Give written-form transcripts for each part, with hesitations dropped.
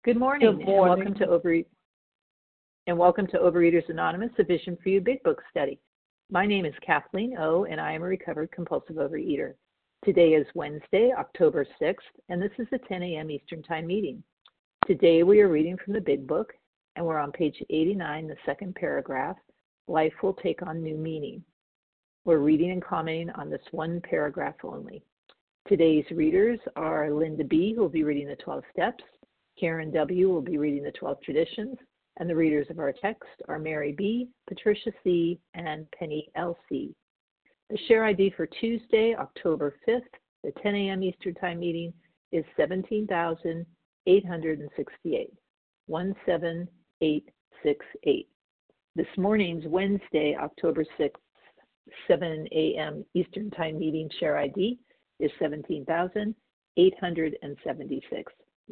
Good morning, Good morning. and welcome to Overeaters Anonymous, a Vision for You Big Book study. My name is Kathleen O, and I am a recovered compulsive overeater. Today is Wednesday, October 6th, and this is the 10 a.m. Eastern Time meeting. Today we are reading from the Big Book, and we're on page 89, the second paragraph, Life Will Take on New Meaning. We're reading and commenting on this one paragraph only. Today's readers are Linda B., who will be reading the 12 steps, Karen W. will be reading the 12 traditions, and the readers of our text are Mary B., Patricia C., and Penny L.C. The share ID for Tuesday, October 5th, the 10 a.m. Eastern Time meeting is 17,868, 17868. This morning's Wednesday, October 6th, 7 a.m. Eastern Time meeting share ID is 17,876,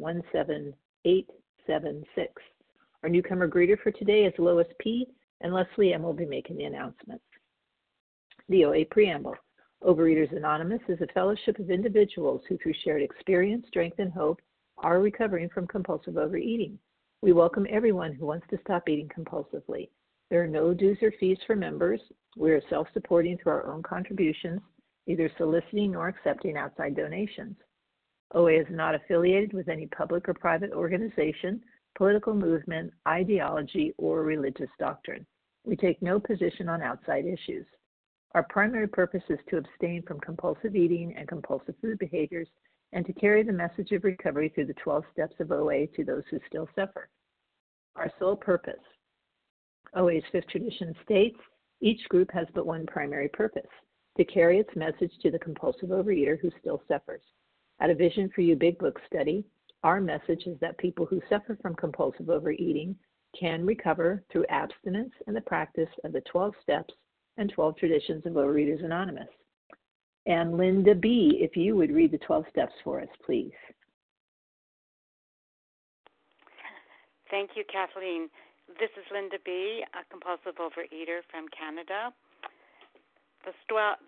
17876. Our newcomer greeter for today is Lois P., and Leslie M. will be making the announcements. The OA Preamble. Overeaters Anonymous is a fellowship of individuals who, through shared experience, strength, and hope, are recovering from compulsive overeating. We welcome everyone who wants to stop eating compulsively. There are no dues or fees for members. We are self-supporting through our own contributions, neither soliciting nor accepting outside donations. OA is not affiliated with any public or private organization, political movement, ideology, or religious doctrine. We take no position on outside issues. Our primary purpose is to abstain from compulsive eating and compulsive food behaviors and to carry the message of recovery through the 12 steps of OA to those who still suffer. Our sole purpose. OA's fifth tradition states, each group has but one primary purpose, to carry its message to the compulsive overeater who still suffers. At a Vision for You Big Book study, our message is that people who suffer from compulsive overeating can recover through abstinence and the practice of the 12 steps and 12 traditions of Overeaters Anonymous. And Linda B., if you would read the 12 steps for us, please. Thank you, Kathleen. This is Linda B., a compulsive overeater from Canada. The 12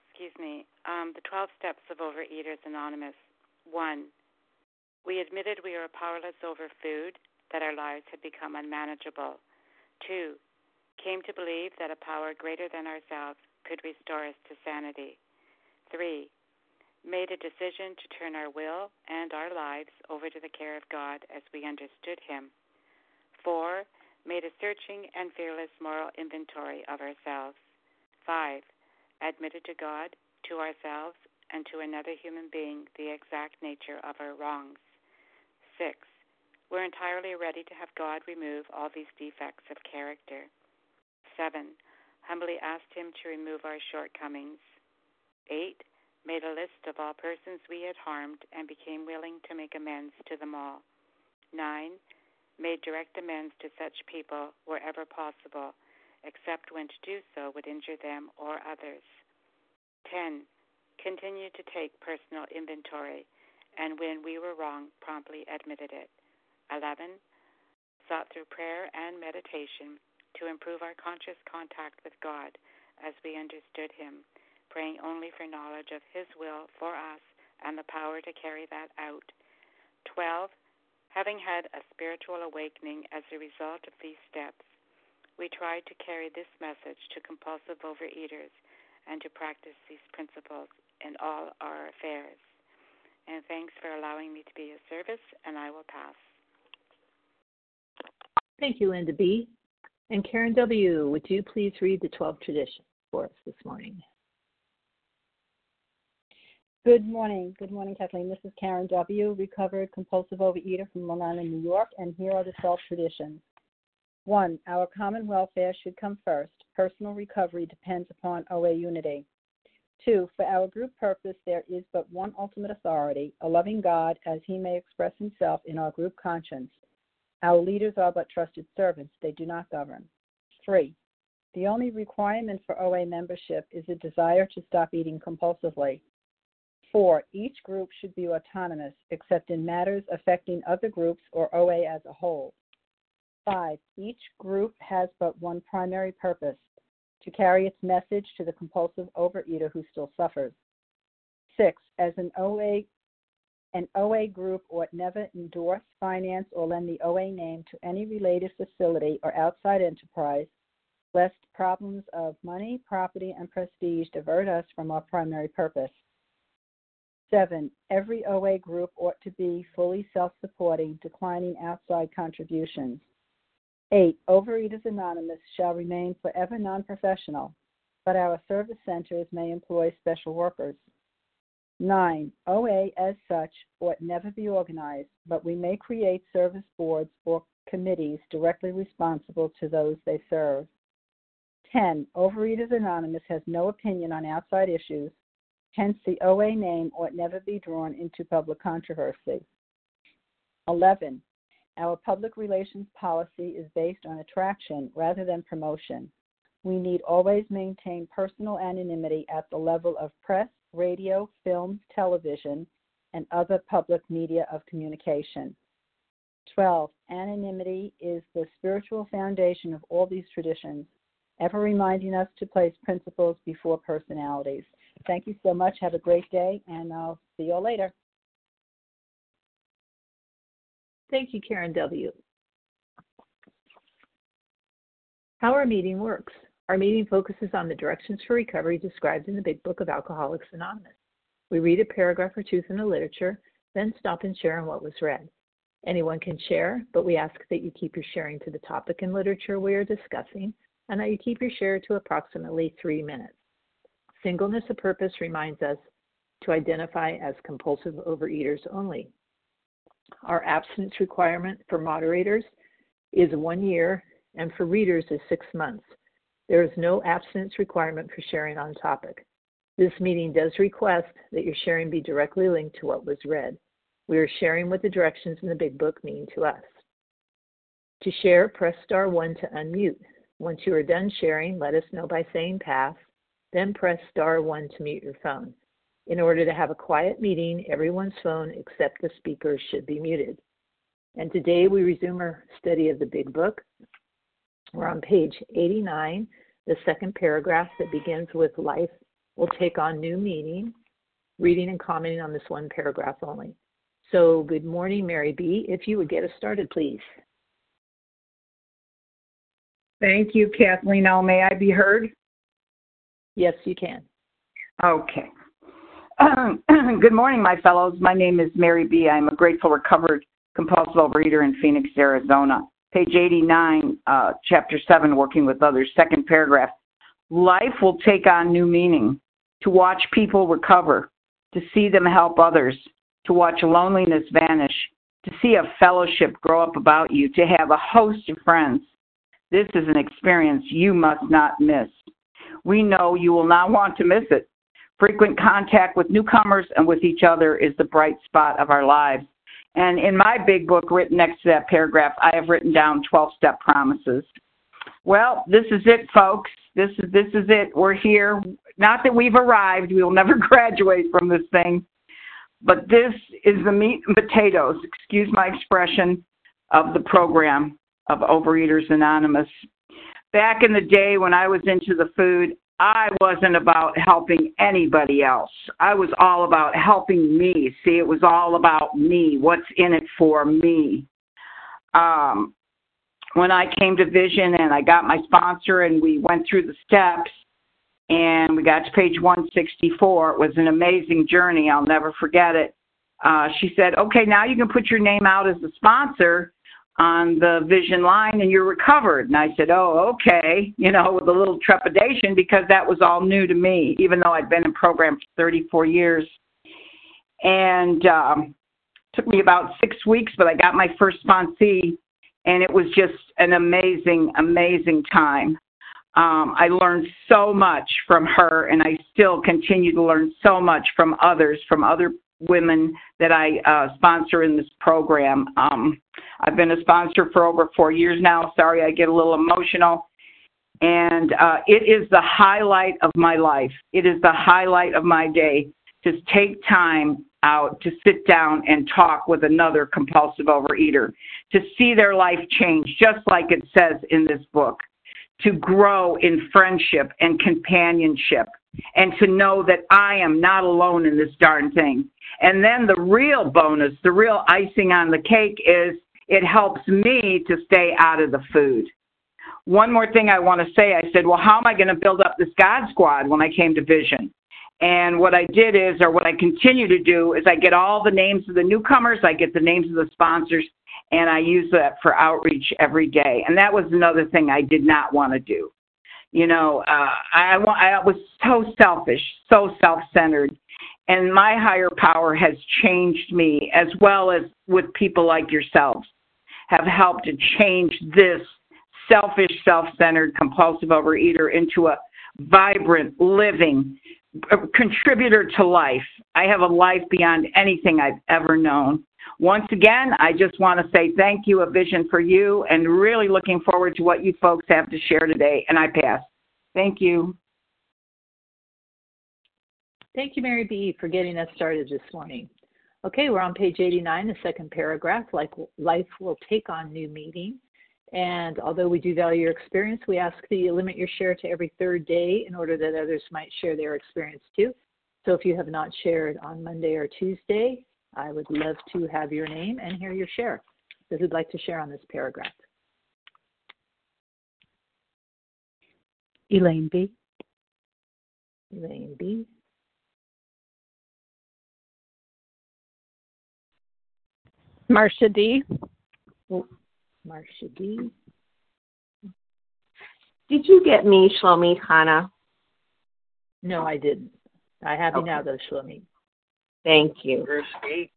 steps of Overeaters Anonymous. 1. We admitted we were powerless over food, that our lives had become unmanageable. 2. Came to believe that a power greater than ourselves could restore us to sanity. 3. Made a decision to turn our will and our lives over to the care of God as we understood Him. 4. Made a searching and fearless moral inventory of ourselves. 5. Admitted to God, to ourselves, and to another human being the exact nature of our wrongs. 6. We're entirely ready to have God remove all these defects of character. 7. Humbly asked Him to remove our shortcomings. 8. Made a list of all persons we had harmed and became willing to make amends to them all. 9. Made direct amends to such people wherever possible, except when to do so would injure them or others. 10. Continued to take personal inventory, and when we were wrong, promptly admitted it. 11. Sought through prayer and meditation to improve our conscious contact with God as we understood Him, praying only for knowledge of His will for us and the power to carry that out. 12. Having had a spiritual awakening as a result of these steps, we tried to carry this message to compulsive overeaters and to practice these principles in all our affairs. And thanks for allowing me to be of service, and I will pass. Thank you, Linda B. And Karen W., would you please read the 12 traditions for us this morning? Good morning. Good morning, Kathleen. This is Karen W., recovered compulsive overeater from Long Island, New York, and here are the 12 traditions. 1. Our common welfare should come first. Personal recovery depends upon OA unity. 2. For our group purpose, there is but one ultimate authority, a loving God, as He may express Himself in our group conscience. Our leaders are but trusted servants. They do not govern. 3. The only requirement for OA membership is a desire to stop eating compulsively. 4. Each group should be autonomous, except in matters affecting other groups or OA as a whole. 5. Each group has but one primary purpose, to carry its message to the compulsive overeater who still suffers. 6. As an OA An OA group ought never endorse, finance, or lend the OA name to any related facility or outside enterprise, lest problems of money, property, and prestige divert us from our primary purpose. 7, every OA group ought to be fully self-supporting, declining outside contributions. 8, Overeaters Anonymous shall remain forever non-professional, but our service centers may employ special workers. 9, OA as such ought never be organized, but we may create service boards or committees directly responsible to those they serve. 10, Overeaters Anonymous has no opinion on outside issues, hence the OA name ought never be drawn into public controversy. 11, our public relations policy is based on attraction rather than promotion. We need always maintain personal anonymity at the level of press, radio, film, television, and other public media of communication. 12, anonymity is the spiritual foundation of all these traditions, ever reminding us to place principles before personalities. Thank you so much. Have a great day, and I'll see you all later. Thank you, Karen W. How our meeting works. Our meeting focuses on the directions for recovery described in the Big Book of Alcoholics Anonymous. We read a paragraph or two from the literature, then stop and share on what was read. Anyone can share, but we ask that you keep your sharing to the topic and literature we are discussing, and that you keep your share to approximately 3 minutes. Singleness of purpose reminds us to identify as compulsive overeaters only. Our abstinence requirement for moderators is 1 year, and for readers is 6 months. There is no abstinence requirement for sharing on topic. This meeting does request that your sharing be directly linked to what was read. We are sharing what the directions in the Big Book mean to us. To share, press star 1 to unmute. Once you are done sharing, let us know by saying pass, then press star 1 to mute your phone. In order to have a quiet meeting, everyone's phone except the speaker should be muted. And today we resume our study of the Big Book. We're on page 89, the second paragraph that begins with life will take on new meaning, reading and commenting on this one paragraph only. So good morning, Mary B. If you would get us started, please. Thank you, Kathleen L. May I be heard? Yes, you can. Okay. Good morning, my fellows. My name is Mary B. I'm a grateful, recovered, compulsive overeater in Phoenix, Arizona. Page 89, Chapter 7, Working with Others, second paragraph. Life will take on new meaning. To watch people recover, to see them help others, to watch loneliness vanish, to see a fellowship grow up about you, to have a host of friends. This is an experience you must not miss. We know you will not want to miss it. Frequent contact with newcomers and with each other is the bright spot of our lives. And in my Big Book, written next to that paragraph, I have written down 12-step promises. Well, this is it, folks. This is it. We're here. Not that we've arrived. We will never graduate from this thing. But this is the meat and potatoes, excuse my expression, of the program of Overeaters Anonymous. Back in the day when I was into the food, I wasn't about helping anybody else. I was all about helping me. See, it was all about me. What's in it for me? When I came to Vision and I got my sponsor and we went through the steps and we got to page 164, it was an amazing journey. I'll never forget it. She said, okay, now you can put your name out as a sponsor on the Vision line and you're recovered. And I said, oh, okay, with a little trepidation because that was all new to me, even though I'd been in program for 34 years. And it took me about 6 weeks, but I got my first sponsee, and it was just an amazing, amazing time. I learned so much from her, and I still continue to learn so much from others, from other women that I sponsor in this program. I've been a sponsor for over 4 years now. Sorry, I get a little emotional. And it is the highlight of my life. It is the highlight of my day to take time out to sit down and talk with another compulsive overeater, to see their life change, just like it says in this book, to grow in friendship and companionship, and to know that I am not alone in this darn thing. And then the real bonus, the real icing on the cake is it helps me to stay out of the food. One more thing I want to say, I said, well, how am I going to build up this God Squad when I came to Vision? And what I did is, or what I continue to do, is I get all the names of the newcomers, I get the names of the sponsors, and I use that for outreach every day. And that was another thing I did not want to do. You know, I was so selfish, so self-centered, and my higher power has changed me, as well as with people like yourselves, have helped to change this selfish, self-centered, compulsive overeater into a vibrant, living contributor to life. I have a life beyond anything I've ever known. Once again, I just want to say thank you, A Vision for You, and really looking forward to what you folks have to share today. And I pass. Thank you. Thank you, Mary B., for getting us started this morning. Okay, we're on page 89, the second paragraph, like life will take on new meaning. And although we do value your experience, we ask that you limit your share to every third day in order that others might share their experience too. So if you have not shared on Monday or Tuesday, I would love to have your name and hear your share. So who'd like to share on this paragraph? Elaine B. Elaine B. Marcia D. Oh, Marcia D. Did you get me, Shlomit Hannah? No, I didn't. I have you Okay. now, though, Shlomit. Thank you. Bruce E.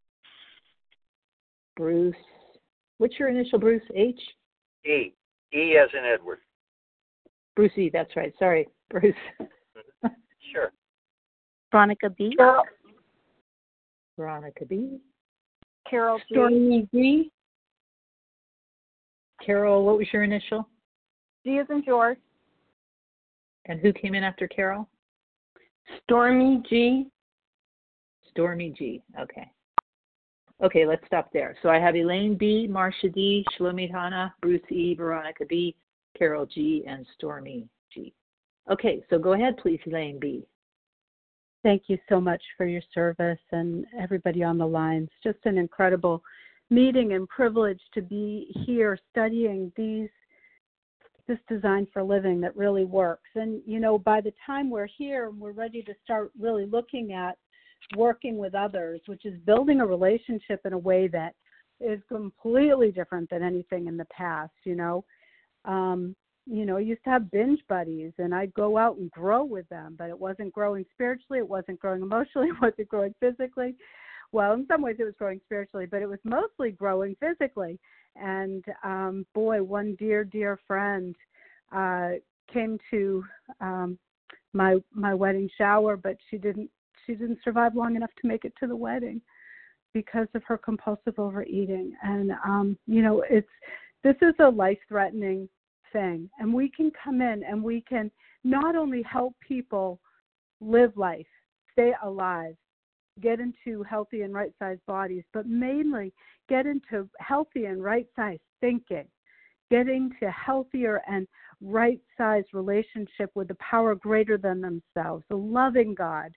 Bruce. What's your initial, Bruce? H? E. E as in Edward. Bruce E. That's right. Sorry, Bruce. Sure. Veronica B. Veronica B. Carol G. Stormy G. Carol, what was your initial? G as in George. And who came in after Carol? Stormy G. Stormy G. Okay. Okay, let's stop there. So I have Elaine B., Marcia D., Shlomit Hannah, Bruce E., Veronica B., Carol G., and Stormy G. Okay, so go ahead, please, Elaine B. Thank you so much for your service and everybody on the lines. Just an incredible meeting and privilege to be here studying this design for living that really works. And, you know, by the time we're here, we're ready to start really looking at working with others, which is building a relationship in a way that is completely different than anything in the past, you know. I used to have binge buddies, and I'd go out and grow with them, but it wasn't growing spiritually, it wasn't growing emotionally, it wasn't growing physically. Well, in some ways it was growing spiritually, but it was mostly growing physically. And one dear friend came to my wedding shower, but she didn't survive long enough to make it to the wedding because of her compulsive overeating. And this is a life-threatening thing, and we can come in and we can not only help people live life, stay alive, get into healthy and right-sized bodies, but mainly get into healthy and right-sized thinking, getting to healthier and right-sized relationship with the power greater than themselves, a loving God.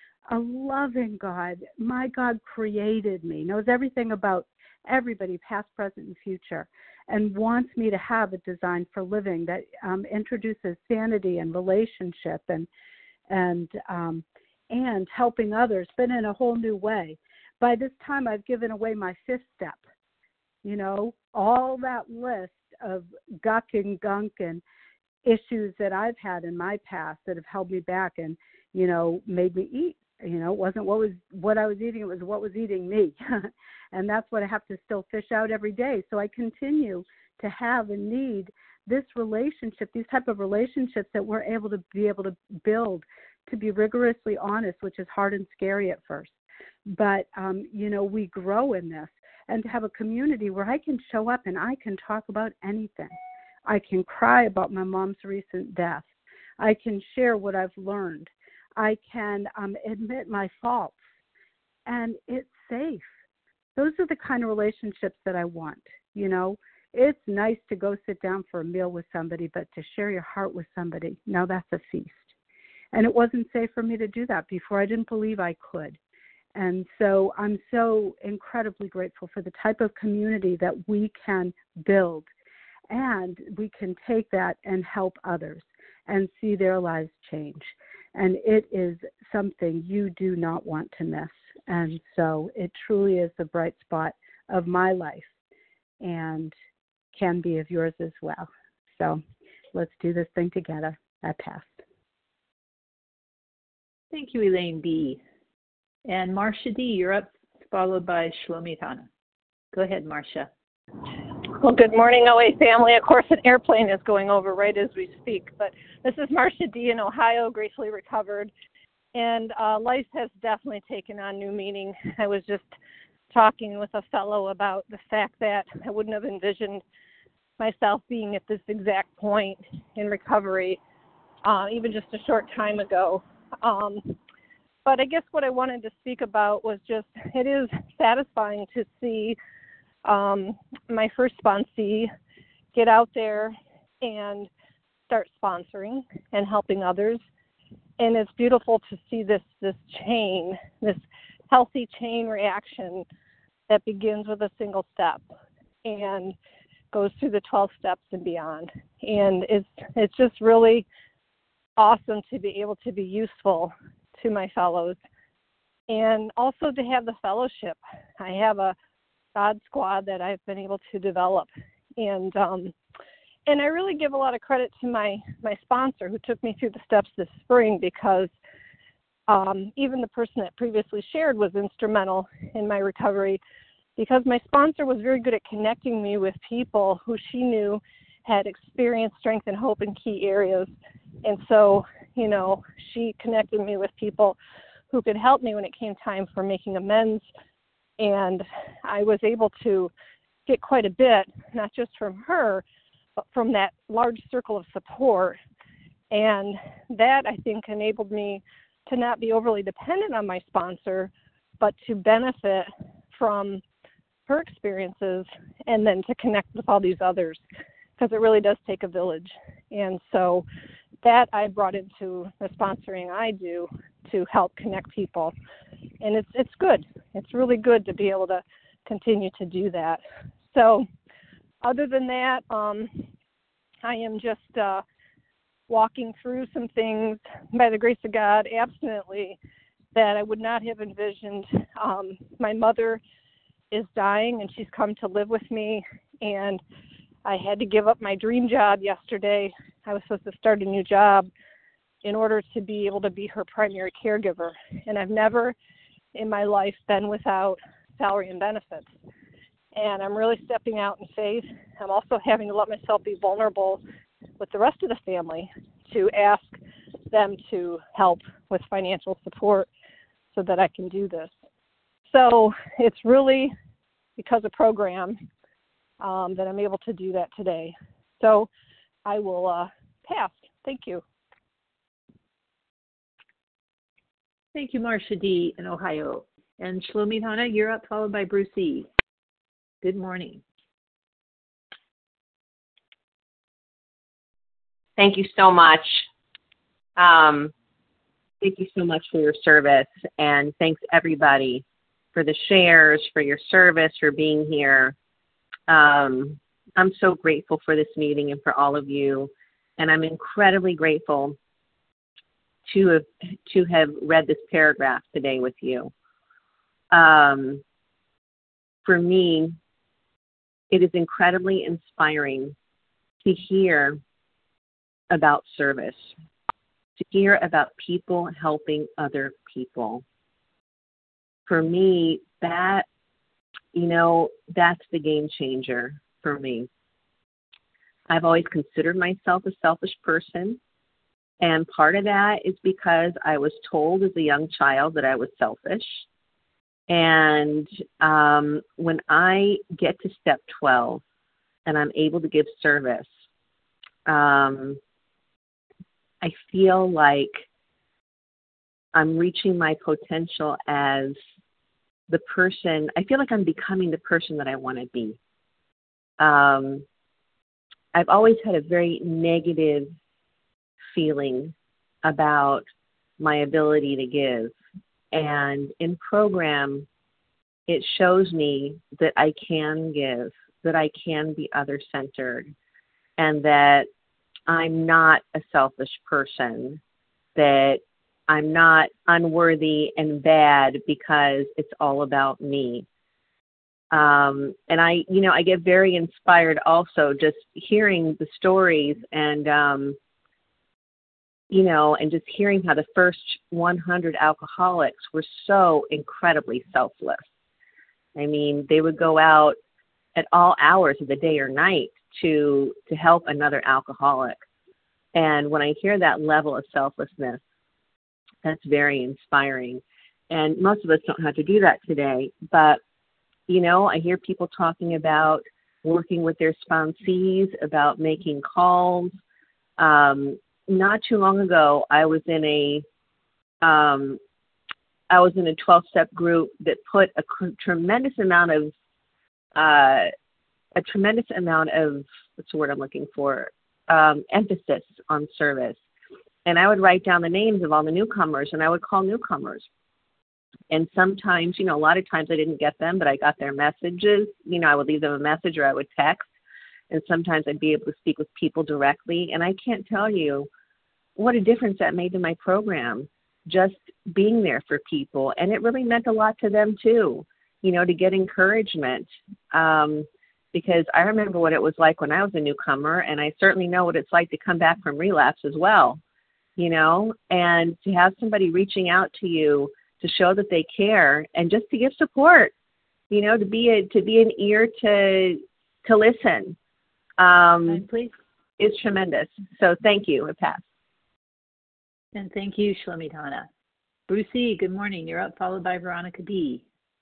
My God created me, knows everything about everybody, past, present, and future, and wants me to have a design for living that introduces sanity and relationship and helping others, but in a whole new way. By this time, I've given away my fifth step. You know, all that list of guck and gunk and issues that I've had in my past that have held me back and, made me eat. It wasn't what I was eating, it was what was eating me. And that's what I have to still fish out every day. So I continue to have and need this relationship, these type of relationships that we're able to build, to be rigorously honest, which is hard and scary at first. But, we grow in this, and to have a community where I can show up and I can talk about anything. I can cry about my mom's recent death. I can share what I've learned. I can admit my faults, and it's safe. Those are the kind of relationships that I want. It's nice to go sit down for a meal with somebody, but to share your heart with somebody, now that's a feast. And it wasn't safe for me to do that before. I didn't believe I could. And so I'm so incredibly grateful for the type of community that we can build. And we can take that and help others and see their lives change. And it is something you do not want to miss. And so it truly is the bright spot of my life and can be of yours as well. So let's do this thing together. I pass. Thank you, Elaine B. And Marcia D., you're up, followed by Shlomit Hana. Go ahead, Marcia. Well, good morning, OA family. Of course, an airplane is going over right as we speak, but this is Marcia D. in Ohio, gratefully recovered, and life has definitely taken on new meaning. I was just talking with a fellow about the fact that I wouldn't have envisioned myself being at this exact point in recovery, even just a short time ago. But I guess what I wanted to speak about was just, it is satisfying to see my first sponsee get out there and start sponsoring and helping others. And it's beautiful to see this chain, this healthy chain reaction that begins with a single step and goes through the 12 steps and beyond. And it's just really awesome to be able to be useful to my fellows and also to have the fellowship. I have a God squad that I've been able to develop, and I really give a lot of credit to my sponsor who took me through the steps this spring, because even the person that previously shared was instrumental in my recovery, because my sponsor was very good at connecting me with people who she knew had experienced strength and hope in key areas. And so, she connected me with people who could help me when it came time for making amends. And I was able to get quite a bit, not just from her, but from that large circle of support. And that, I think, enabled me to not be overly dependent on my sponsor, but to benefit from her experiences and then to connect with all these others, because it really does take a village. And so that I brought into the sponsoring I do to help connect people. And it's good. It's really good to be able to continue to do that. So other than that, I am just walking through some things, by the grace of God, abstinently, that I would not have envisioned. My mother is dying, and she's come to live with me, and I had to give up my dream job yesterday. I was supposed to start a new job in order to be able to be her primary caregiver. And I've never in my life been without salary and benefits. And I'm really stepping out in faith. I'm also having to let myself be vulnerable with the rest of the family to ask them to help with financial support so that I can do this. So it's really because of program that I'm able to do that today. So I will pass. Thank you. Thank you, Marcia D. in Ohio. And Shlomit Hana, you're up, followed by Bruce E. Good morning. Thank you so much. Thank you so much for your service, and thanks everybody for the shares, for your service, for being here. I'm so grateful for this meeting and for all of you, and I'm incredibly grateful to have read this paragraph today with you. For me, it is incredibly inspiring to hear about service, to hear about people helping other people. For me, that's the game changer for me. I've always considered myself a selfish person, and part of that is because I was told as a young child that I was selfish. And when I get to step 12 and I'm able to give service, I feel like I'm reaching my potential as the person. I feel like I'm becoming the person that I want to be. I've always had a very negative feeling about my ability to give. And in program, it shows me that I can give, that I can be other-centered, and that I'm not a selfish person, that I'm not unworthy and bad because it's all about me. And I get very inspired also just hearing the stories and just hearing how the first 100 alcoholics were so incredibly selfless. I mean, they would go out at all hours of the day or night to help another alcoholic. And when I hear that level of selflessness, that's very inspiring. And most of us don't have to do that today. But, I hear people talking about working with their sponsees, about making calls. Not too long ago, I was in a 12-step group that put a tremendous amount of what's the word I'm looking for, emphasis on service. And I would write down the names of all the newcomers, and I would call newcomers. And sometimes, a lot of times I didn't get them, but I got their messages. I would leave them a message or I would text. And sometimes I'd be able to speak with people directly. And I can't tell you what a difference that made to my program, just being there for people. And it really meant a lot to them too, to get encouragement. Because I remember what it was like when I was a newcomer, and I certainly know what it's like to come back from relapse as well, and to have somebody reaching out to you to show that they care and just to give support, to be an ear to listen, is tremendous. So thank you. I pass. And thank you, Shlemidana. Brucey, good morning. You're up, followed by Veronica B.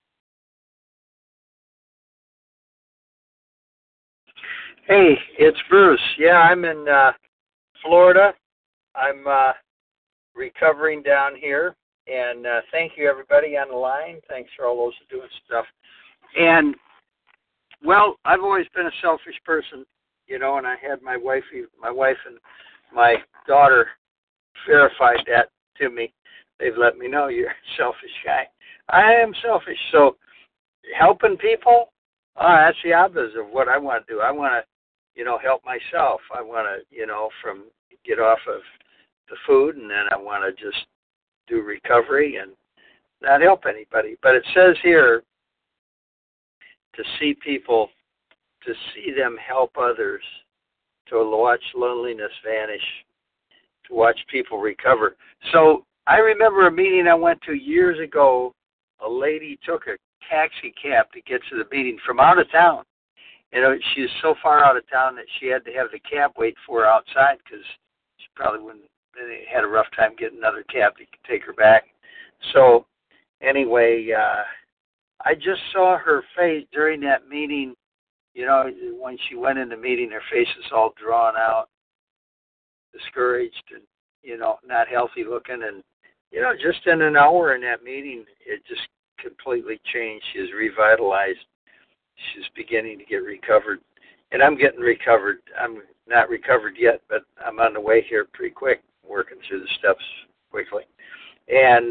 Hey, it's Bruce. Yeah, I'm in Florida. I'm recovering down here. And thank you, everybody on the line. Thanks for all those doing stuff. And, well, I've always been a selfish person, and I had my wife and my daughter verified that to me. They've let me know you're a selfish guy. I am selfish. So helping people, that's the opposite of what I want to do. I want to, help myself. I want to, get off of the food, and then I want to just do recovery and not help anybody. But it says here to see people, to see them help others, to watch loneliness vanish, to watch people recover. So I remember a meeting I went to years ago. A lady took a taxi cab to get to the meeting from out of town. She was so far out of town that she had to have the cab wait for her outside because she probably wouldn't. They had a rough time getting another cab to take her back. So anyway, I just saw her face during that meeting. When she went in the meeting, her face was all drawn out, discouraged, and not healthy looking. And just in an hour in that meeting, it just completely changed. She was revitalized. She's beginning to get recovered, and I'm getting recovered. I'm not recovered yet, but I'm on the way here pretty quick, working through the steps quickly. And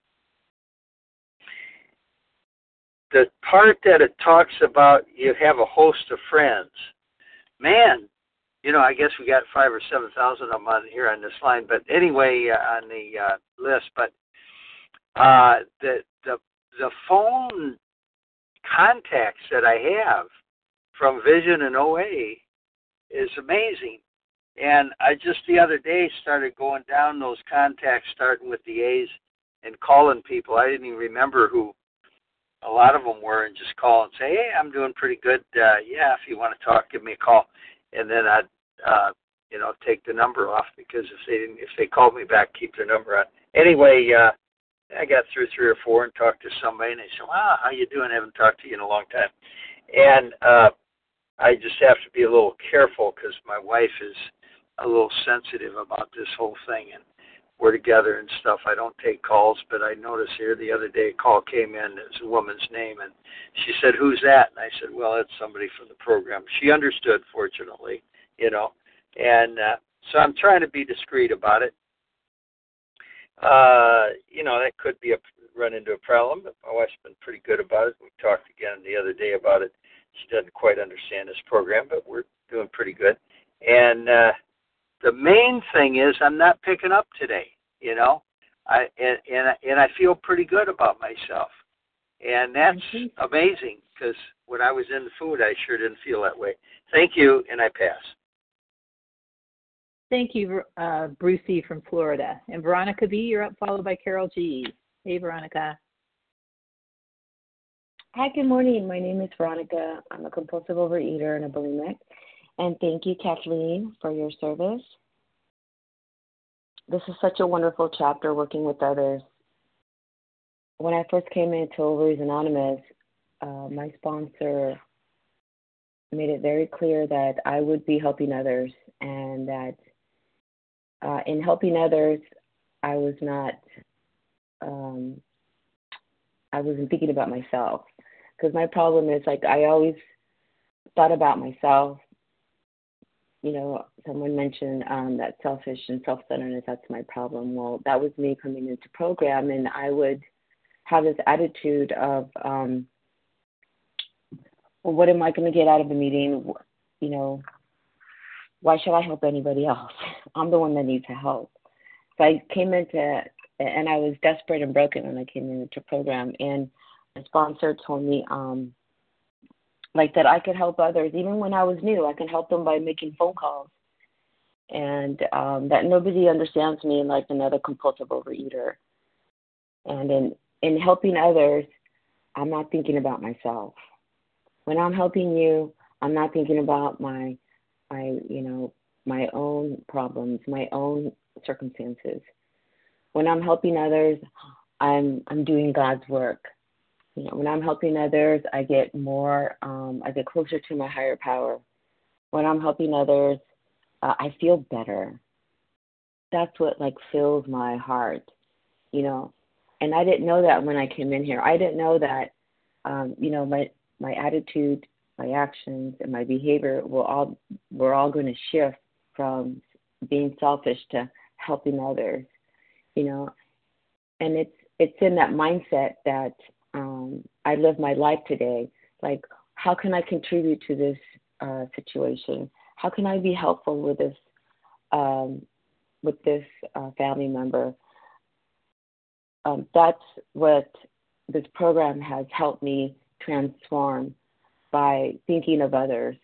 the part that it talks about you have a host of friends, man, I guess we got 5,000 or 7,000 of them on here on this line, but anyway, on the list. But the phone contacts that I have from Vision and OA is amazing. And I just the other day started going down those contacts, starting with the A's and calling people. I didn't even remember who a lot of them were, and just call and say, hey, I'm doing pretty good. If you want to talk, give me a call. And then I'd, take the number off, because if they called me back, keep their number on. Anyway, I got through 3 or 4 and talked to somebody, and they said, wow, how you doing? I haven't talked to you in a long time. And I just have to be a little careful, because my wife is a little sensitive about this whole thing, and we're together and stuff. I don't take calls, but I noticed here the other day a call came in. It was a woman's name, and she said, who's that? And I said, well, it's somebody from the program. She understood, fortunately, and so I'm trying to be discreet about it. that could be run into a problem, but my wife's been pretty good about it. We talked again the other day about it. She doesn't quite understand this program, but we're doing pretty good. And the main thing is I'm not picking up today, I feel pretty good about myself. And that's amazing, because when I was in the food, I sure didn't feel that way. Thank you, and I pass. Thank you, Brucey from Florida. And Veronica B., you're up, followed by Carol G. Hey, Veronica. Hi, good morning. My name is Veronica. I'm a compulsive overeater and a bulimic. And thank you, Kathleen, for your service. This is such a wonderful chapter, working with others. When I first came into Ovaries Anonymous, my sponsor made it very clear that I would be helping others, and that in helping others, I wasn't thinking about myself. Because my problem is, I always thought about myself. Someone mentioned that selfish and self-centeredness, that's my problem. Well, that was me coming into program, and I would have this attitude of, well, what am I going to get out of the meeting? Why should I help anybody else? I'm the one that needs help. So I came into, and I was desperate and broken when I came into program, and the sponsor told me, that I could help others. Even when I was new, I could help them by making phone calls. And that nobody understands me like another compulsive overeater. And in helping others, I'm not thinking about myself. When I'm helping you, I'm not thinking about my own problems, my own circumstances. When I'm helping others, I'm doing God's work. When I'm helping others, I get closer to my higher power. When I'm helping others, I feel better. That's what fills my heart, And I didn't know that when I came in here. I didn't know that, my attitude, my actions, and my behavior were all going to shift from being selfish to helping others, And it's in that mindset that I live my life today. How can I contribute to this situation? How can I be helpful with this family member? That's what this program has helped me transform by thinking of others.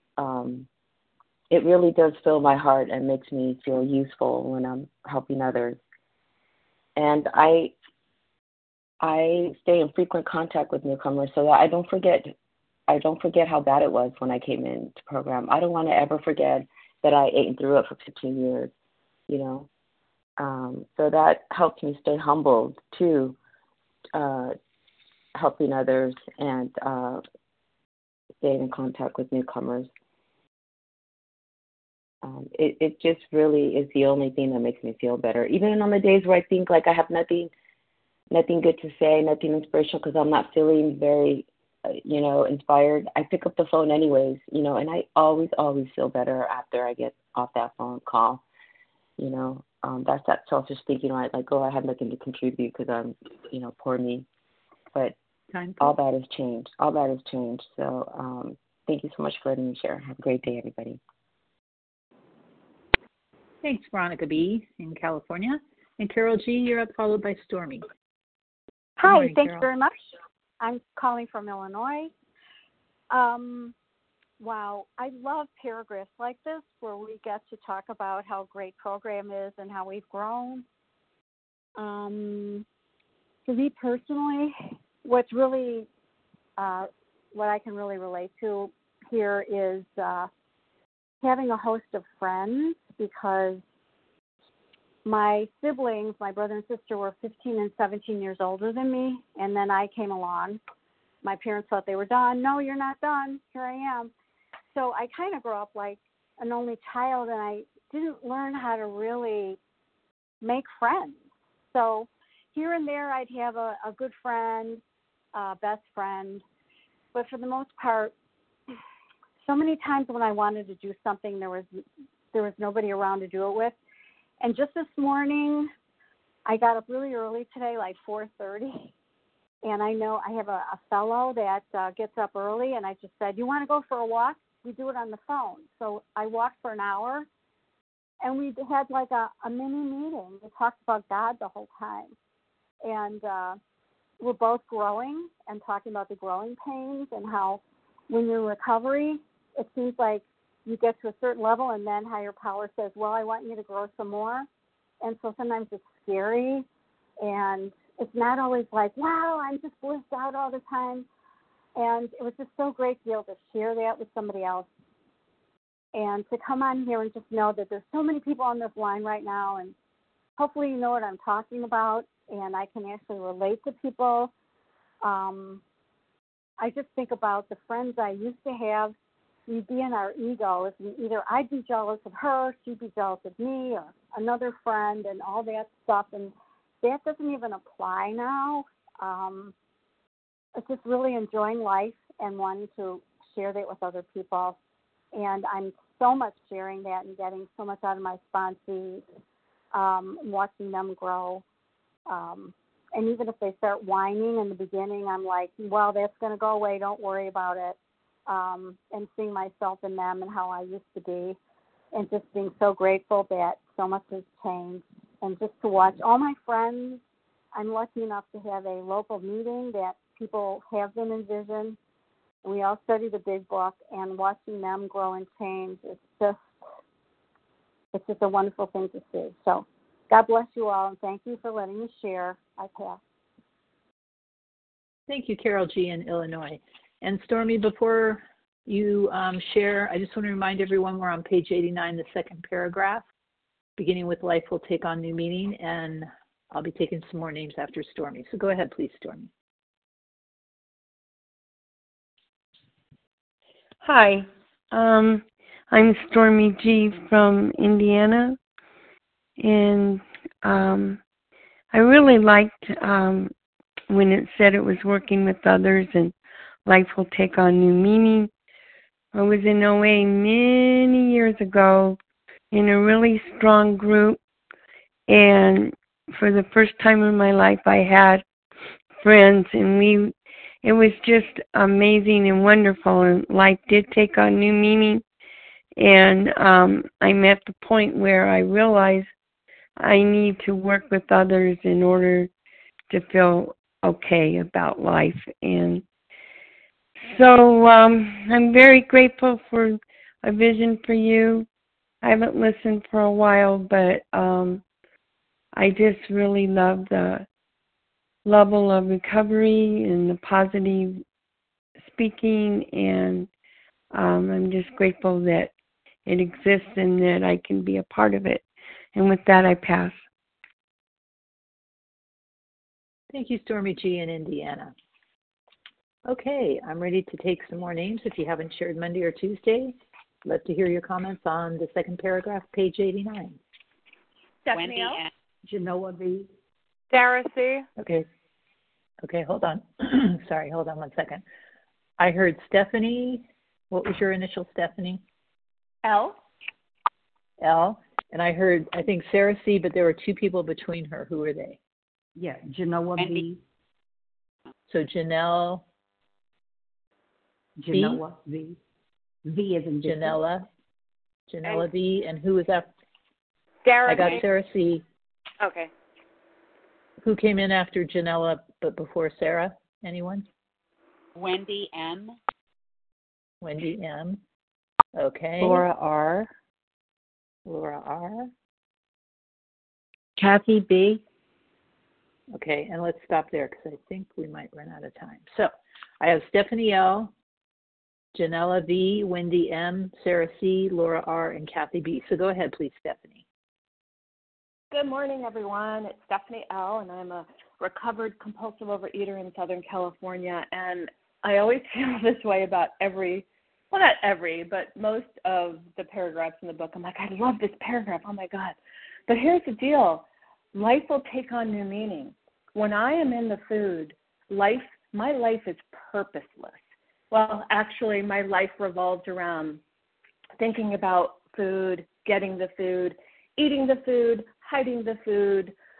It really does fill my heart and makes me feel useful when I'm helping others. And I stay in frequent contact with newcomers so that I don't forget how bad it was when I came into program. I don't want to ever forget that I ate and threw up for 15 years, So that helps me stay humbled too, helping others and staying in contact with newcomers. It just really is the only thing that makes me feel better. Even on the days where I think I have nothing good to say, nothing inspirational, because I'm not feeling very, inspired, I pick up the phone anyways, and I always feel better after I get off that phone call. That's that selfish thinking, right? I have nothing to contribute because I'm, poor me. But all that has changed. So thank you so much for letting me share. Have a great day, everybody. Thanks, Veronica B. in California. And Carol G., you're up, followed by Stormy. Hi, morning, thanks Carol. very much. I'm calling from Illinois. Wow, I love paragraphs like this where we get to talk about how great program is and how we've grown. For me personally, what's really, what I can really relate to here is having a host of friends, because my siblings, my brother and sister, were 15 and 17 years older than me, and then I came along. My parents thought they were done. No, you're not done. Here I am. So I kind of grew up like an only child, and I didn't learn how to really make friends. So here and there I'd have a good friend, best friend, but for the most part, so many times when I wanted to do something, there was nobody around to do it with. And just this morning, I got up really early today, like 4:30, and I know I have a fellow that gets up early, and I just said, you want to go for a walk? We do it on the phone. So I walked for an hour, and we had like a mini meeting. We talked about God the whole time. And we're both growing and talking about the growing pains and how when you're in recovery, it seems like you get to a certain level and then higher power says, well, I want you to grow some more. And so sometimes it's scary, and it's not always like, wow, I'm just blissed out all the time. And it was just so great to be able to share that with somebody else and to come on here and just know that there's so many people on this line right now, and hopefully you know what I'm talking about, and I can actually relate to people. I just think about the friends I used to have. We'd be in our egos, and either I'd be jealous of her, she'd be jealous of me, or another friend, and all that stuff, and that doesn't even apply now. It's just really enjoying life and wanting to share that with other people, and I'm so much sharing that and getting so much out of my sponsees, watching them grow. And even if they start whining in the beginning, I'm like, well, that's going to go away. Don't worry about it. And seeing myself in them and how I used to be, and just being so grateful that so much has changed. And just to watch all my friends, I'm lucky enough to have a local meeting that people have been in vision. We all study the big book, and watching them grow and change is just a wonderful thing to see. So God bless you all, and thank you for letting me share. I pass. Thank you, Carol G. in Illinois. And Stormy, before you share, I just want to remind everyone we're on page 89, the second paragraph, beginning with life will take on new meaning, and I'll be taking some more names after Stormy. So go ahead, please, Stormy. Hi, I'm Stormy G. from Indiana, and I really liked when it said it was working with others and life will take on new meaning. I was in OA many years ago in a really strong group, and for the first time in my life I had friends, and it was just amazing and wonderful, and life did take on new meaning. And I'm at the point where I realize I need to work with others in order to feel okay about life. And so I'm very grateful for A Vision for You. I haven't listened for a while, but I just really love the level of recovery and the positive speaking, and I'm just grateful that it exists and that I can be a part of it. And with that, I pass. Thank you, Stormy G. in Indiana. Okay, I'm ready to take some more names. If you haven't shared Monday or Tuesday, I'd love to hear your comments on the second paragraph, page 89. Stephanie L. Genoa V. Sarah C. Okay, hold on. Sorry, hold on one second. I heard Stephanie. What was your initial, Stephanie? L. L. And I heard, I think, Sarah C., but there were two people between her. Who were they? Yeah, Genoa V. So Janelle. Genoa V. V is in Janella V. And who was that? Sarah. I got Sarah C. Okay. Who came in after Janella but before Sarah? Anyone? Wendy M. Wendy M. Okay. Laura R. Kathy B. Okay, and let's stop there because I think we might run out of time. So I have Stephanie L., Janella V., Wendy M., Sarah C., Laura R., and Kathy B. So go ahead, please, Stephanie. Good morning, everyone. It's Stephanie L., and I'm a recovered compulsive overeater in Southern California. And I always feel this way about not every, but most of the paragraphs in the book. I'm like, I love this paragraph. Oh, my God. But here's the deal. Life will take on new meaning. When I am in the food, my life is purposeless. Well, actually, my life revolves around thinking about food, getting the food, eating the food, hiding the food,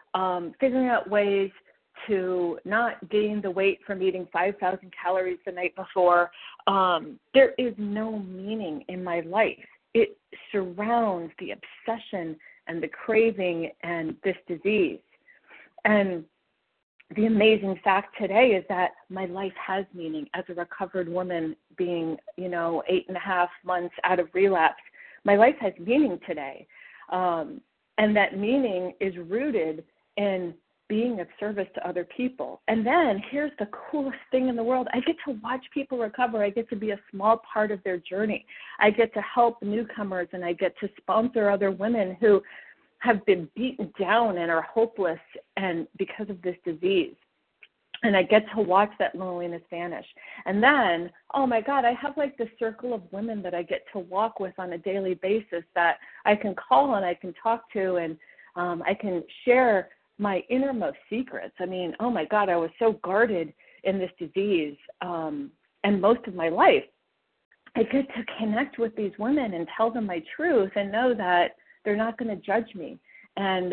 figuring out ways to not gain the weight from eating 5,000 calories the night before. There is no meaning in my life. It surrounds the obsession and the craving and this disease. And the amazing fact today is that my life has meaning as a recovered woman being, 8.5 months out of relapse. My life has meaning today. And that meaning is rooted in being of service to other people. And then here's the coolest thing in the world. I get to watch people recover. I get to be a small part of their journey. I get to help newcomers, and I get to sponsor other women who have been beaten down and are hopeless and because of this disease. And I get to watch that loneliness vanish. And then, oh my God, I have like this circle of women that I get to walk with on a daily basis that I can call and I can talk to, and I can share my innermost secrets. I mean, oh my God, I was so guarded in this disease and most of my life. I get to connect with these women and tell them my truth and know that they're not going to judge me. And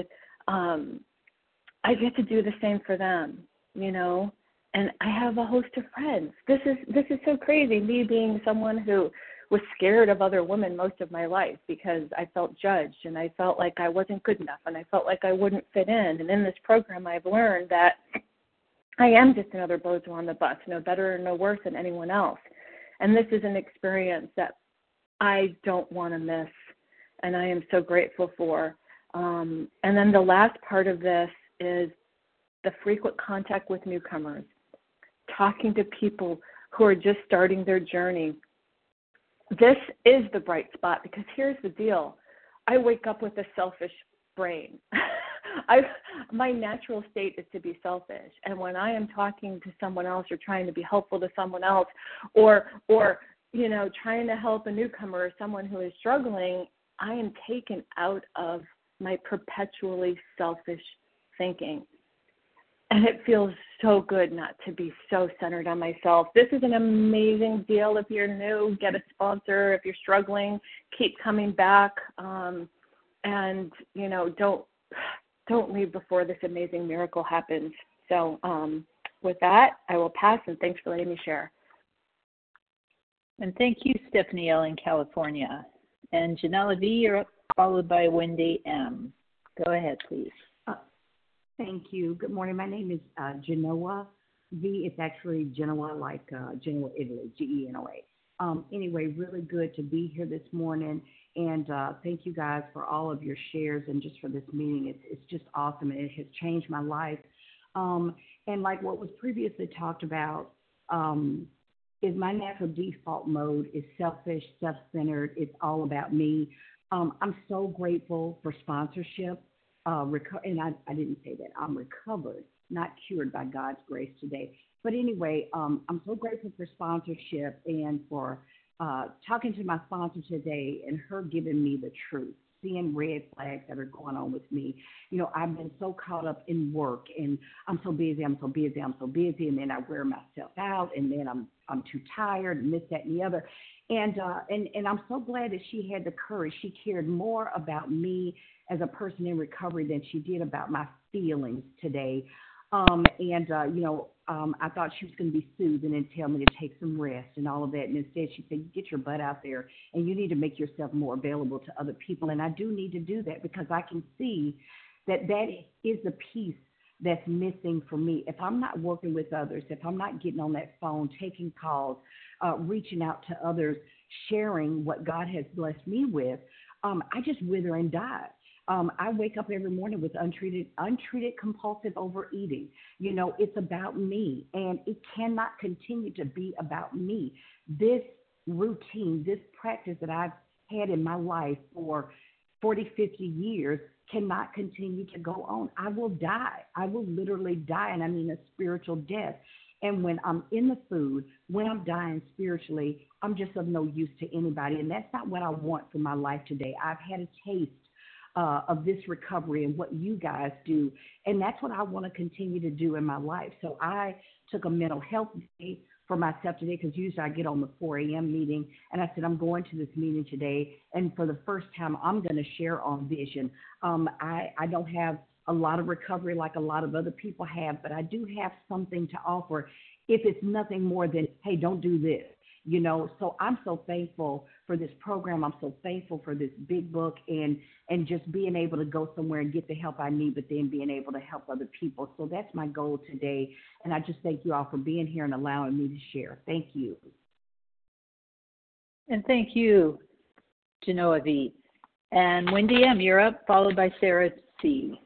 I get to do the same for them, and I have a host of friends. This is so crazy, me being someone who was scared of other women most of my life because I felt judged and I felt like I wasn't good enough and I felt like I wouldn't fit in. And in this program, I've learned that I am just another bozo on the bus, no better or no worse than anyone else. And this is an experience that I don't want to miss, and I am so grateful for. And then the last part of this is the frequent contact with newcomers, talking to people who are just starting their journey. This is the bright spot because here's the deal. I wake up with a selfish brain. My natural state is to be selfish. And when I am talking to someone else or trying to be helpful to someone else or trying to help a newcomer or someone who is struggling, I am taken out of my perpetually selfish thinking. And it feels so good not to be so centered on myself. This is an amazing deal. If you're new, get a sponsor. If you're struggling, keep coming back. And don't leave before this amazing miracle happens. So with that, I will pass, and thanks for letting me share. And thank you, Stephanie L. in California. And Janella V., you're up, followed by Wendy M. Go ahead, please. Thank you. Good morning. My name is Genoa V. It's actually Genoa, like Genoa, Italy, Genoa. Anyway, really good to be here this morning. And thank you guys for all of your shares and just for this meeting. It's just awesome. It has changed my life. And like what was previously talked about, is my natural default mode is selfish, self-centered. It's all about me. I'm so grateful for sponsorship. And I didn't say that. I'm recovered, not cured by God's grace today. But anyway, I'm so grateful for sponsorship and for talking to my sponsor today and her giving me the truth, seeing red flags that are going on with me. I've been so caught up in work, and I'm so busy, and then I wear myself out, and then I'm too tired, and this, that, and the other. And I'm so glad that she had the courage. She cared more about me as a person in recovery than she did about my feelings today. I thought she was going to be soothing and tell me to take some rest and all of that. And instead she said, get your butt out there and you need to make yourself more available to other people. And I do need to do that because I can see that is the piece that's missing for me. If I'm not working with others, if I'm not getting on that phone, taking calls, reaching out to others, sharing what God has blessed me with, I just wither and die. I wake up every morning with untreated compulsive overeating. It's about me, and it cannot continue to be about me. This routine, this practice that I've had in my life for 40, 50 years cannot continue to go on. I will die. I will literally die, and I mean a spiritual death. And when I'm in the food, when I'm dying spiritually, I'm just of no use to anybody, and that's not what I want for my life today. I've had a taste of this recovery and what you guys do. And that's what I want to continue to do in my life. So I took a mental health day for myself today because usually I get on the 4 a.m. meeting. And I said, I'm going to this meeting today. And for the first time, I'm going to share on vision. I don't have a lot of recovery like a lot of other people have, but I do have something to offer if it's nothing more than, hey, don't do this. So I'm so thankful for this program. I'm so thankful for this big book and just being able to go somewhere and get the help I need, but then being able to help other people. So that's my goal today. And I just thank you all for being here and allowing me to share. Thank you. And thank you, Genoa V. And Wendy M., you're up, followed by Sarah C.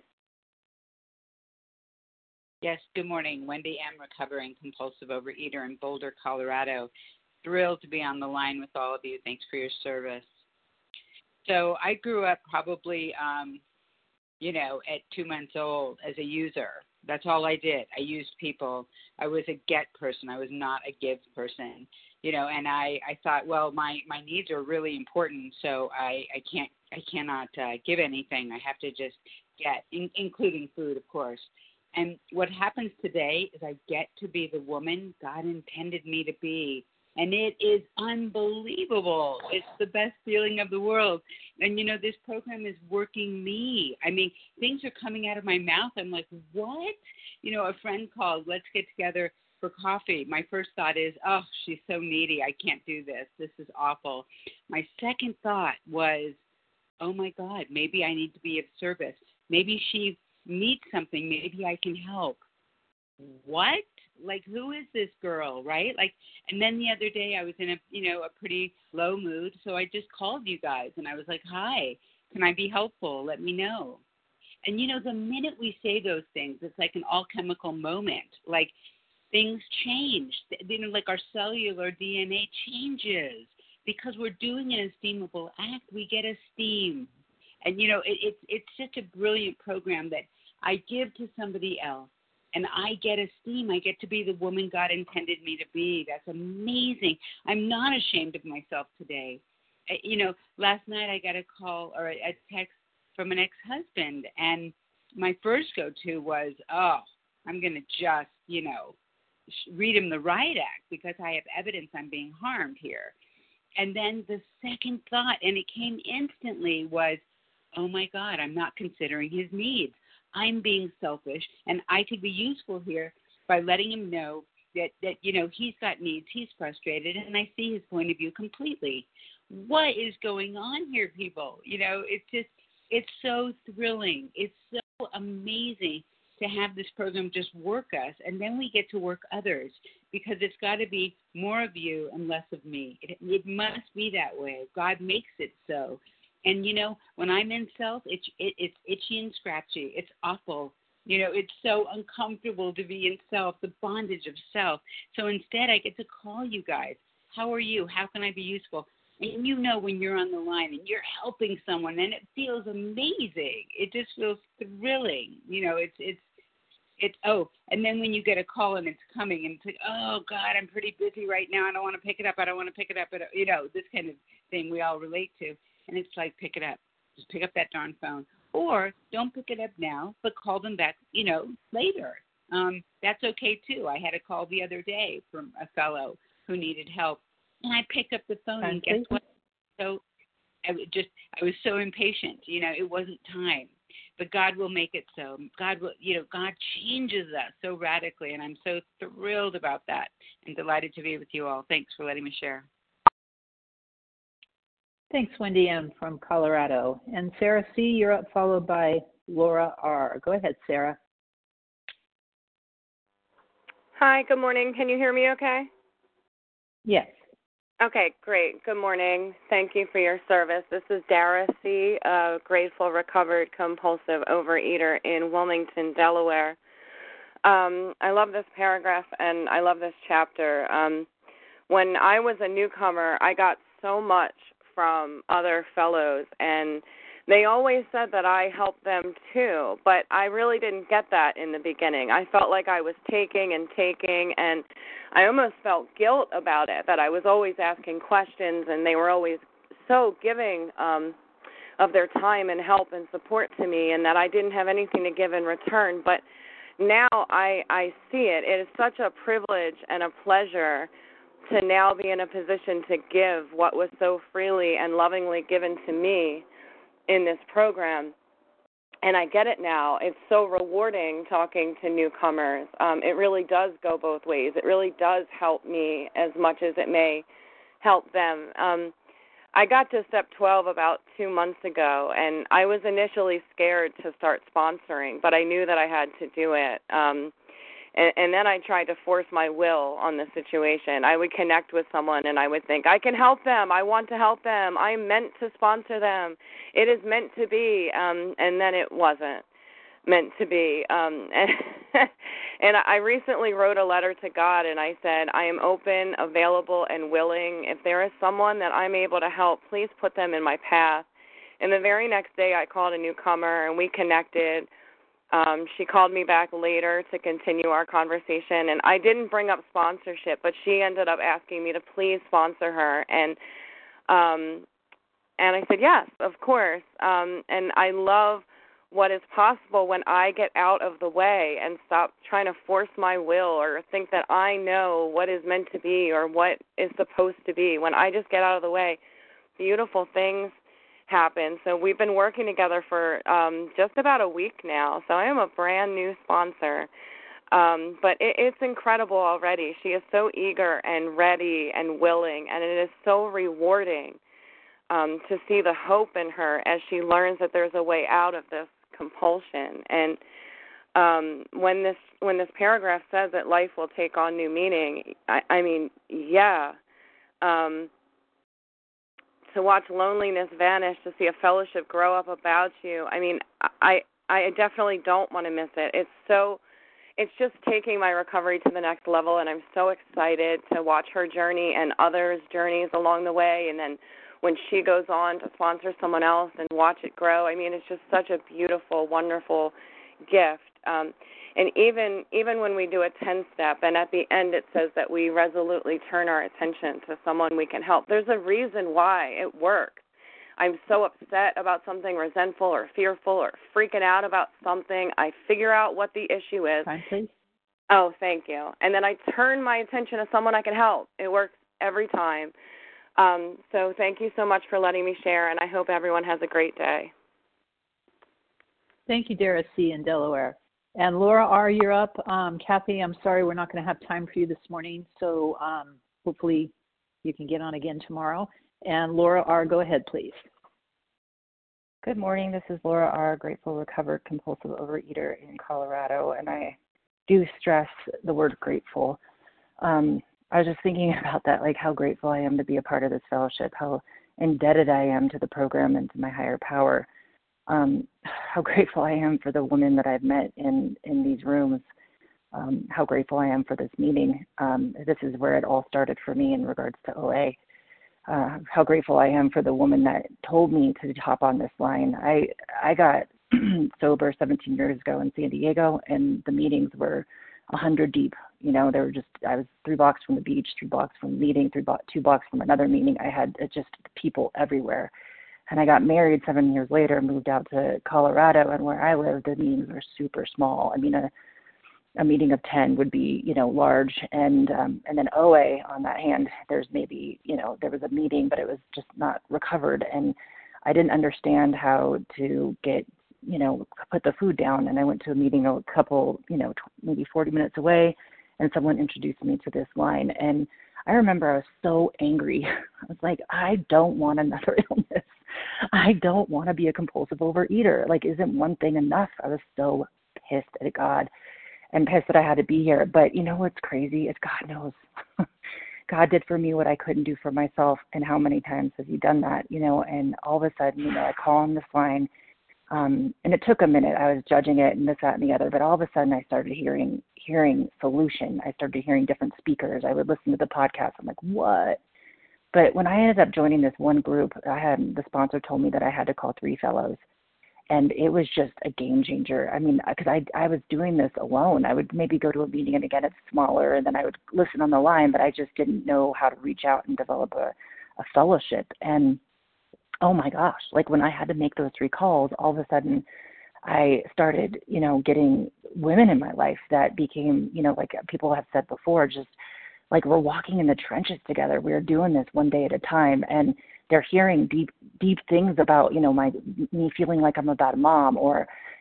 Yes, good morning. Wendy M., recovering compulsive overeater in Boulder, Colorado. Thrilled to be on the line with all of you. Thanks for your service. So I grew up probably, at 2 months old as a user. That's all I did. I used people. I was a get person. I was not a give person, and I thought, well, my needs are really important, so I cannot give anything. I have to just get, including food, of course. And what happens today is I get to be the woman God intended me to be. And it is unbelievable. It's the best feeling of the world. And, this program is working me. I mean, things are coming out of my mouth. I'm like, what? A friend called, let's get together for coffee. My first thought is, oh, she's so needy. I can't do this. This is awful. My second thought was, oh, my God, maybe I need to be of service. Maybe she needs something. Maybe I can help. What? Like, who is this girl, right? And then the other day I was in a pretty low mood, so I just called you guys, and I was like, hi, can I be helpful? Let me know. And, the minute we say those things, it's like an all-chemical moment. Like, things change. Like our cellular DNA changes. Because we're doing an esteemable act, we get esteem. And, it's such a brilliant program that I give to somebody else. And I get esteem. I get to be the woman God intended me to be. That's amazing. I'm not ashamed of myself today. Last night I got a call or a text from an ex-husband, and my first go-to was, oh, I'm going to just, read him the riot act because I have evidence I'm being harmed here. And then the second thought, and it came instantly, was, oh, my God, I'm not considering his needs. I'm being selfish, and I could be useful here by letting him know that he's got needs, he's frustrated, and I see his point of view completely. What is going on here, people? It's so thrilling. It's so amazing to have this program just work us, and then we get to work others, because it's got to be more of you and less of me. It must be that way. God makes it so. And, when I'm in self, it's itchy and scratchy. It's awful. It's so uncomfortable to be in self, the bondage of self. So instead, I get to call you guys. How are you? How can I be useful? And when you're on the line and you're helping someone, and it feels amazing. It just feels thrilling. And then when you get a call and it's coming and it's like, oh, God, I'm pretty busy right now. I don't want to pick it up. But, this kind of thing we all relate to. And it's like, pick it up. Just pick up that darn phone. Or don't pick it up now, but call them back, later. That's okay, too. I had a call the other day from a fellow who needed help. And I picked up the phone, and guess what? So I was so impatient. It wasn't time. But God will make it so. God changes us so radically, and I'm so thrilled about that and delighted to be with you all. Thanks for letting me share. Thanks, Wendy M. from Colorado. And Sarah C., you're up, followed by Laura R. Go ahead, Sarah. Hi, good morning. Can you hear me okay? Yes. Okay, great. Good morning. Thank you for your service. This is Dara C., a grateful, recovered, compulsive overeater in Wilmington, Delaware. I love this paragraph, and I love this chapter. When I was a newcomer, I got so much from other fellows, and they always said that I helped them too, but I really didn't get that in the beginning. I felt like I was taking, and I almost felt guilt about it, that I was always asking questions, and they were always so giving of their time and help and support to me, and that I didn't have anything to give in return. But now I see it. It is such a privilege and a pleasure to now be in a position to give what was so freely and lovingly given to me in this program. And I get it now. It's so rewarding talking to newcomers. It really does go both ways. It really does help me as much as it may help them. I got to step 12 about 2 months ago, and I was initially scared to start sponsoring, but I knew that I had to do it. And then I tried to force my will on the situation. I would connect with someone, and I would think, I can help them. I want to help them. I'm meant to sponsor them. It is meant to be. And then it wasn't meant to be. And I recently wrote a letter to God, and I said, I am open, available, and willing. If there is someone that I'm able to help, please put them in my path. And the very next day, I called a newcomer, and we connected. She called me back later to continue our conversation, and I didn't bring up sponsorship, but she ended up asking me to please sponsor her, and I said yes, of course. And I love what is possible when I get out of the way and stop trying to force my will or think that I know what is meant to be or what is supposed to be. When I just get out of the way, beautiful things happen. So we've been working together for just about a week now. So I am a brand new sponsor. But it's incredible already. She is so eager and ready and willing, and it is so rewarding to see the hope in her as she learns that there's a way out of this compulsion. And when this paragraph says that life will take on new meaning, I mean, yeah. To watch loneliness vanish, to see a fellowship grow up about you. I mean, I definitely don't want to miss it. It's just taking my recovery to the next level, and I'm so excited to watch her journey and others' journeys along the way. And then when she goes on to sponsor someone else and watch it grow, I mean, it's just such a beautiful, wonderful gift. And even when we do a 10-step, and at the end it says that we resolutely turn our attention to someone we can help, there's a reason why it works. I'm so upset about something, resentful or fearful or freaking out about something. I figure out what the issue is. Time, please. Oh, thank you. And then I turn my attention to someone I can help. It works every time. So thank you so much for letting me share, and I hope everyone has a great day. Thank you, Dara C. in Delaware. And Laura R., you're up. Kathy, I'm sorry we're not going to have time for you this morning, so hopefully you can get on again tomorrow. And Laura R., go ahead, please. Good morning. This is Laura R., grateful, recovered, compulsive overeater in Colorado, and I do stress the word grateful. I was just thinking about that, like how grateful I am to be a part of this fellowship, how indebted I am to the program and to my higher power. How grateful I am for the women that I've met in these rooms, how grateful I am for this meeting. This is where it all started for me in regards to OA. How grateful I am for the woman that told me to hop on this line. I got sober 17 years ago in San Diego, and the meetings were 100 deep. You know, I was 3 blocks from the beach, 3 blocks from the meeting, 2 blocks from another meeting. I had just people everywhere. And I got married 7 years later, moved out to Colorado, and where I lived, the meetings were super small. I mean, a meeting of 10 would be, large. And then OA, on that hand, there's maybe, there was a meeting, but it was just not recovered. And I didn't understand how to get, put the food down. And I went to a meeting a couple, maybe 40 minutes away, and someone introduced me to this line. And I remember I was so angry. I was like, I don't want another illness. I don't want to be a compulsive overeater. Like, isn't one thing enough? I was so pissed at God and pissed that I had to be here. But you know what's crazy is God knows. God did for me what I couldn't do for myself. And how many times has he done that? And all of a sudden, I call on this line. And it took a minute. I was judging it and this, that, and the other. But all of a sudden, I started hearing solution. I started hearing different speakers. I would listen to the podcast. I'm like, what? But when I ended up joining this one group, the sponsor told me that I had to call 3 fellows. And it was just a game changer. I mean, because I was doing this alone. I would maybe go to a meeting, and again, it's smaller, and then I would listen on the line, but I just didn't know how to reach out and develop a fellowship. And oh my gosh, like when I had to make those 3 calls, all of a sudden I started, getting women in my life that became, like people have said before, just like we're walking in the trenches together. We're doing this one day at a time, and they're hearing deep things about, me feeling like I'm a bad mom, or,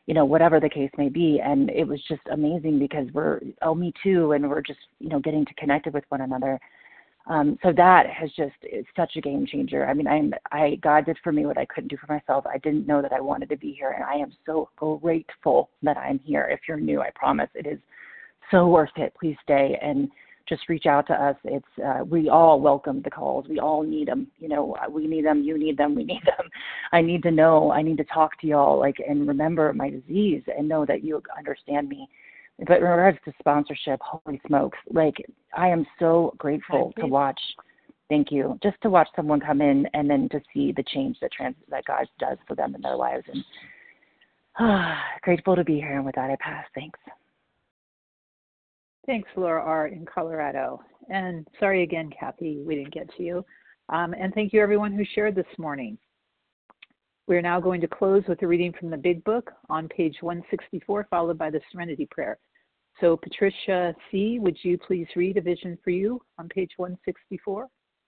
whatever the case may be. And it was just amazing because me too, and we're just, getting to connected with one another. So that it's such a game changer. I mean, God did for me what I couldn't do for myself. I didn't know that I wanted to be here, and I am so grateful that I'm here. If you're new, I promise it is so worth it. Please stay and just reach out to us. We all welcome the calls. We all need them. We need them. You need them. We need them. I need to know. I need to talk to y'all, and remember my disease and know that you understand me. But in regards to sponsorship, holy smokes, I am so grateful to watch. Thank you. Just to watch someone come in and then to see the change that God does for them in their lives. And grateful to be here. And with that, I pass. Thanks. Thanks, Laura R. in Colorado. And sorry again, Kathy, we didn't get to you. And thank you, everyone who shared this morning. We're now going to close with a reading from the Big Book on page 164, followed by the Serenity Prayer. So, Patricia C., would you please read A Vision for You on page 164?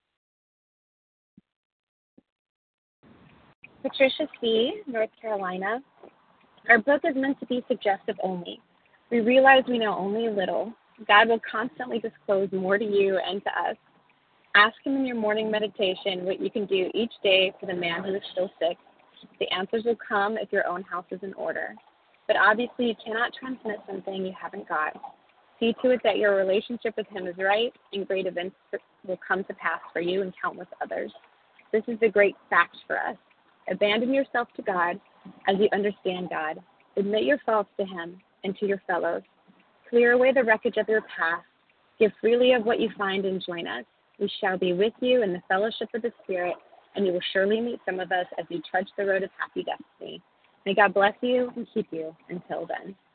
Patricia C., North Carolina. Our book is meant to be suggestive only. We realize we know only a little. God will constantly disclose more to you and to us. Ask Him in your morning meditation what you can do each day for the man who is still sick. The answers will come if your own house is in order. But obviously you cannot transmit something you haven't got. See to it that your relationship with Him is right, and great events will come to pass for you and countless others. This is the great fact for us. Abandon yourself to God as you understand God. Admit your faults to Him and to your fellows. Clear away the wreckage of your past. Give freely of what you find and join us. We shall be with you in the fellowship of the Spirit, and you will surely meet some of us as you trudge the road of happy destiny. May God bless you and keep you until then.